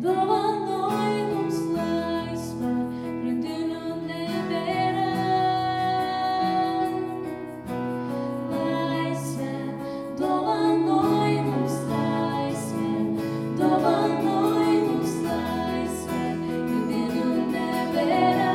dovanoj mums laisvę, grandinių nebėra. Laisvę, dovanoj mums laisvę, dovanoj mums laisvę, grandinių nebėra.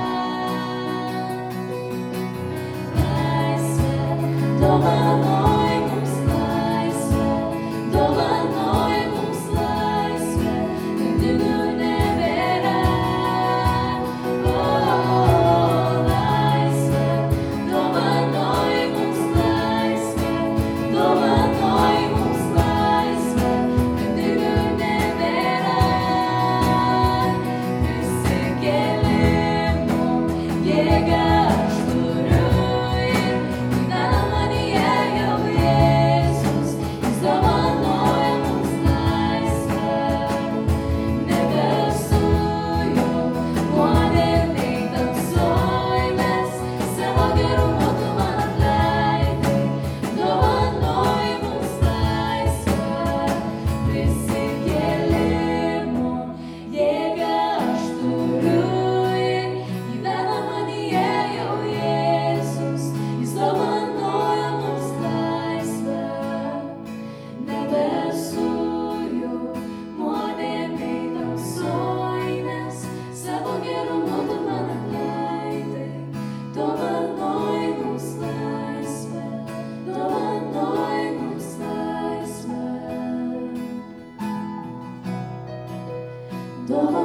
Laisvę, dovanoj mums laisvę, dovanoj mums laisvę, grandinių nebėra. O, laisvę, dovanoj mums laisvę, dovanoj mums laisvę, grandinių nebėra. Prisikėlimo jėga aš turiu ir gyvena manyje jau Jėzus, jis dovanoja mums laisvę. Nebesu jau nuodėmėj tamsoj, nes savo gerumu tu man atleidai, dovanoj mums laisvę. Prisikėlimo jėga aš turiu ir gyvena manyje jau Jėzus, jis dovanoja mums laisvę. Nebesu jau nuodėmėj tamsoj, nes savo gerumu tu man atleidai, dovanoj mums laisvę, dovanoj mums laisvę.